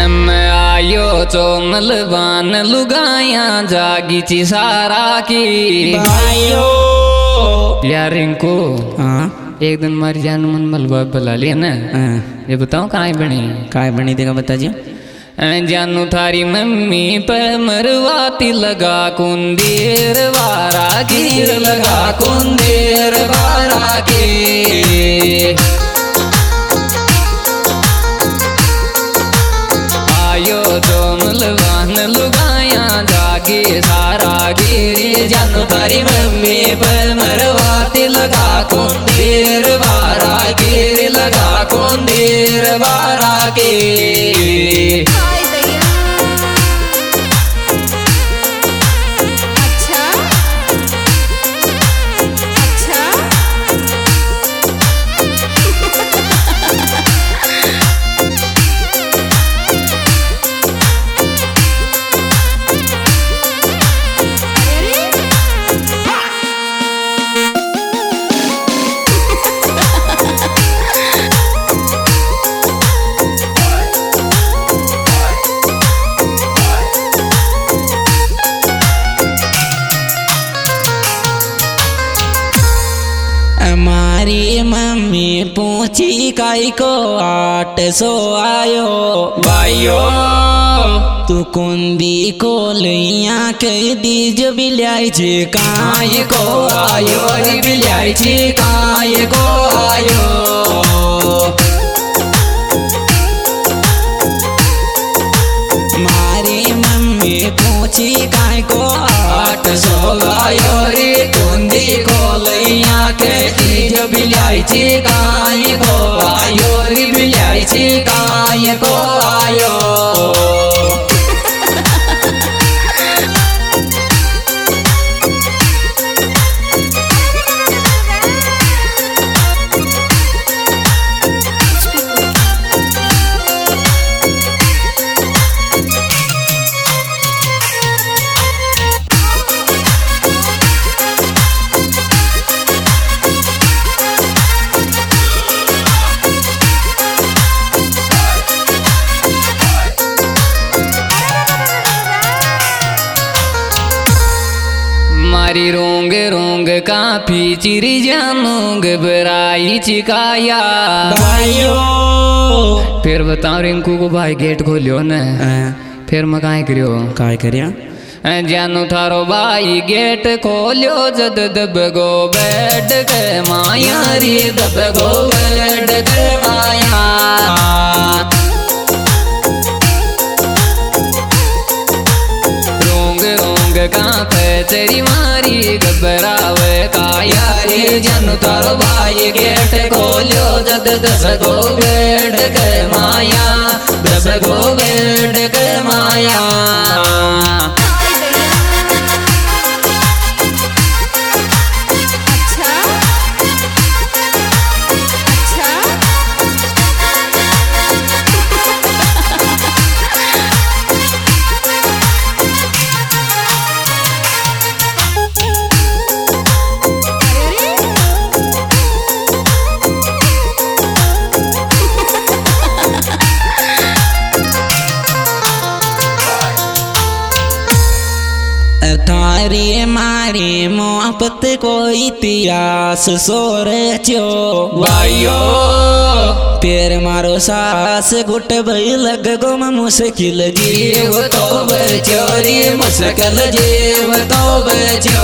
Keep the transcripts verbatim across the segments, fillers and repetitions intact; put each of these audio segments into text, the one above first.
मैं आयो चोमल बान लुगाया जागी ची सारा की भाइयो यार इनको हाँ एक दिन मारी जान मन मलबा बुला लिया ना। हाँ ये बताओ कहाँ बनी काय बनी देगा बता जी। जानू थारी मम्मी पर मरवाती लगा कुंदेर वारा गिर लगा कुंदेर वारा के आयो जो मलवान लुगाया जागे सारा गिरी जानू थारी मम्मी पर मरवाती लगा कुंदेर वारा गिर लगा कुंदेर वारा के हमारी मम्मी पूछी काई को आठ सौ आयो भाइयो तू कुंदी को लिया कह दी जो बिलाई छे काय को आयो रे बिलाई छी काय को आयो मारी मम्मी पूछी काय को आठ सौ आयो रे कुंदी को लिया के जो बिलाई छी काय को आयो रे बिलाई छी काय को आयो मारी रोंग रोंग काफी चिरी जानूंग बराई चिकाया भाइयो फिर बताओ रिंकू को भाई गेट खोलियो न फिर मैं काय करियो काय करिया जानू थारो भाई गेट खोलियो जद दब गो बैठ के माया रे दब गो बैठ के माया रोंग रोंग काफे तेरी मारी घबरावे काया रे जानू थारो भाई गेट खोलियो जद दस गो बैठ के माया दस गो बैठ के माया थारी मारी मोहब्बत को इतिहास सोर चो भाइयो फिर मारो सास गुट भई लग गो मुश्किल जीव तो बचो रे मुश्किल जीव तो बचो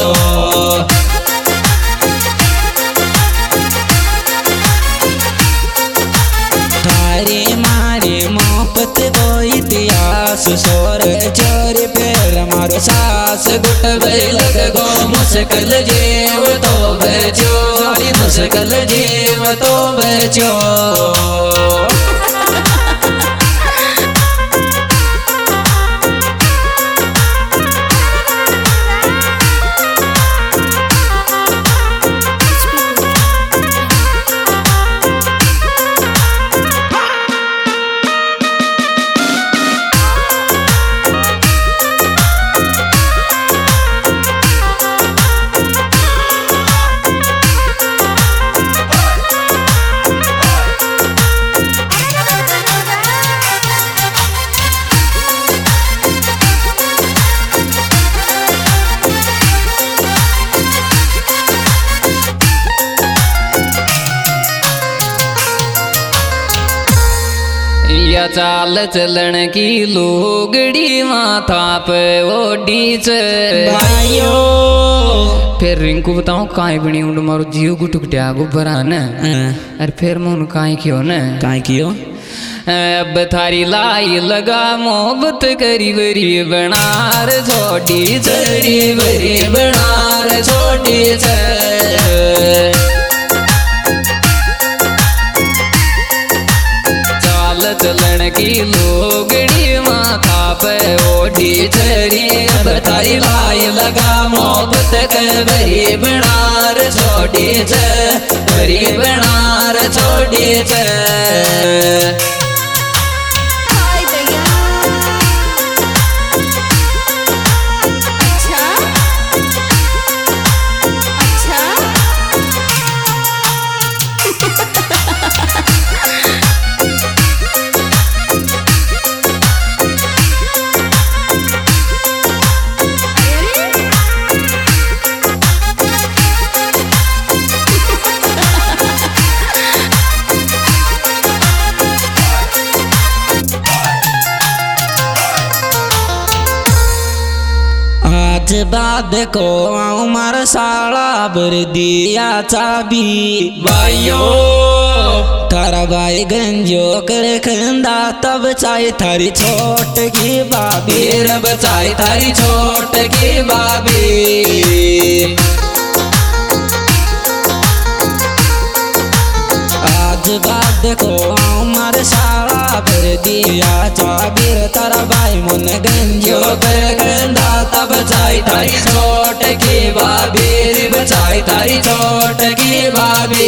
थारी मारी मोहब्बत को इतिहास सोर चोर फिर मारो सास गुट भई लग गो मुश्किल जीव तो बचो रे मुश्किल जीव तो बचो चाल चलन की लोगड़ी माथा पे ओढ़ी च भाइयों फिर रिंकू बताऊं काई बनी उंड मारो जीव गुटुकटिया गुब्बरा न अरे फिर मैं काई क्यों न काई कियो अब थारी लाई लगा मोहब्बत करी बरी बनार छोटी चरी बरी बनार छोटी च चाल चलन की लोगड़ी माथा पे ओढ़ी चरी अब थारी लाई लगा मोहब्बत कर बरी बनार छोटी च बरी बनार छोटी च आज बाद को उमर साला बर दिया चाबी भाइयों थारा भाई गंजो कर खंदा तब चाहे थारी छोट की बाबी रब चाहे थारी छोट की बाबी आज बाद को उमर साला बर दिया चाबी तारा भाई मुन गंजो कर खंदा तब चाहे थारी छोट की बाबी रब चाहे थारी छोट की बाबी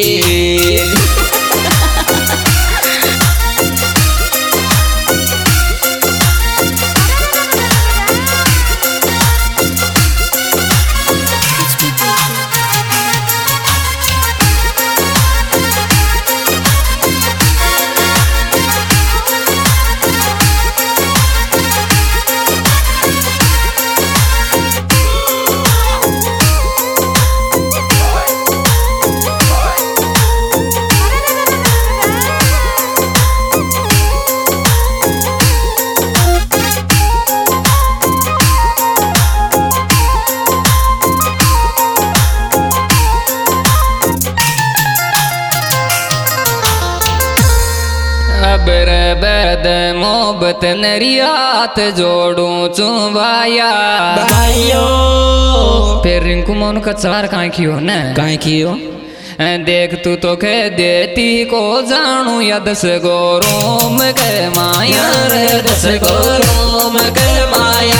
बर बद मोहब्बत नरियात जोड़ू चुबाया भाइयों फिर रिंकू मोन का चार काई कियो न काई कियो देख तू तो खे देती को जानू या दस गो रोम के माया रे दस गो रोम के माया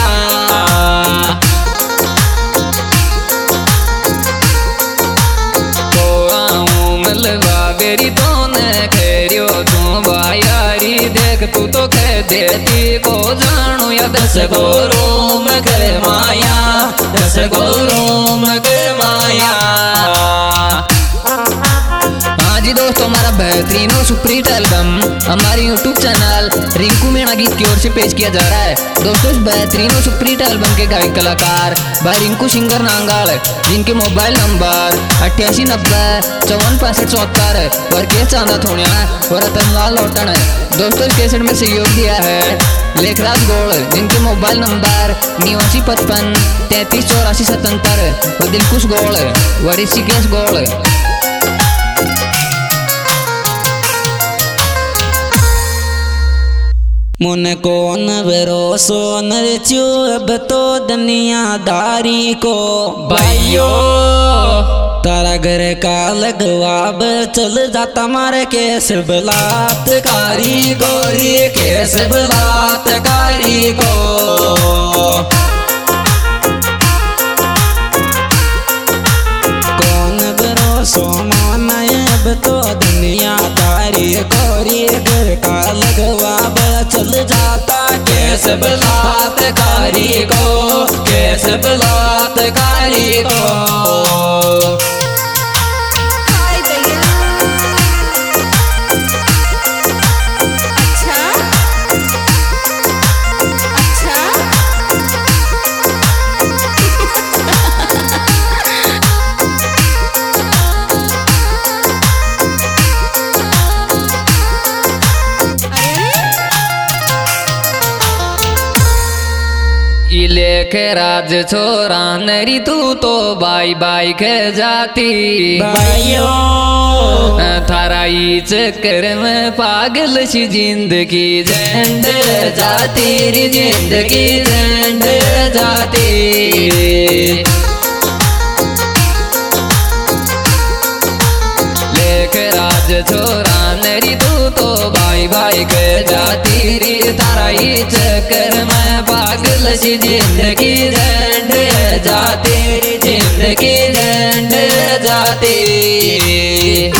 तो आऊं मिलवा बेरी तो न खेरियो तू बायारी देख तू तो खे देती को जानू या दस गो रोम के माया दस गो रोम के माया जी दोस्तों हमारा बेहतरीन और सुपरहिट एल्बम हमारे यूट्यूब चैनल रिंकू मीणा गीत की ओर से पेश किया जा रहा है। दोस्तों इस बेहतरीन और सुपरहिट एल्बम के गायक कलाकार भाई रिंकू सिंगर नांगाल जिनके मोबाइल नंबर अट्ठासी नब्बे चौवन पैंसठ चौहत्तर और के चांदा थोड़ा और रतनलाल लौटन है। दोस्तों इस कैसेट में सहयोग दिया है लेखराज गोल जिनके मोबाइल नंबर निवासी पचपन तैतीस चौरासी सतहत्तर और दिलकुश गोल व ऋषिकेश गोल। मुन कौन भरोसो नरचो अब तो दुनियादारी को भाइयों तारा घर का लगवाब चल जाता मारे केस बलात्कारी गोरी केस बलात्कारी को कौन भरोसो माना अब तो दुनियादारी गोरी घर का लगवाब चल जाता केस बलात्कारी को केस बलात्कारी को कि लेख राज छोरा नरी तू तो बाई बाई के जाती भाइयों थारा ई चक्कर में पागल सी जिंदगी झंड जाती री जिंदगी झंड जाती। लेख राज छोरा नरी तू तो भाई भाई के जाती री तारा ई चक्कर में पागल सी जिंदगी झंड जाती री जिंदगी झंड जाती।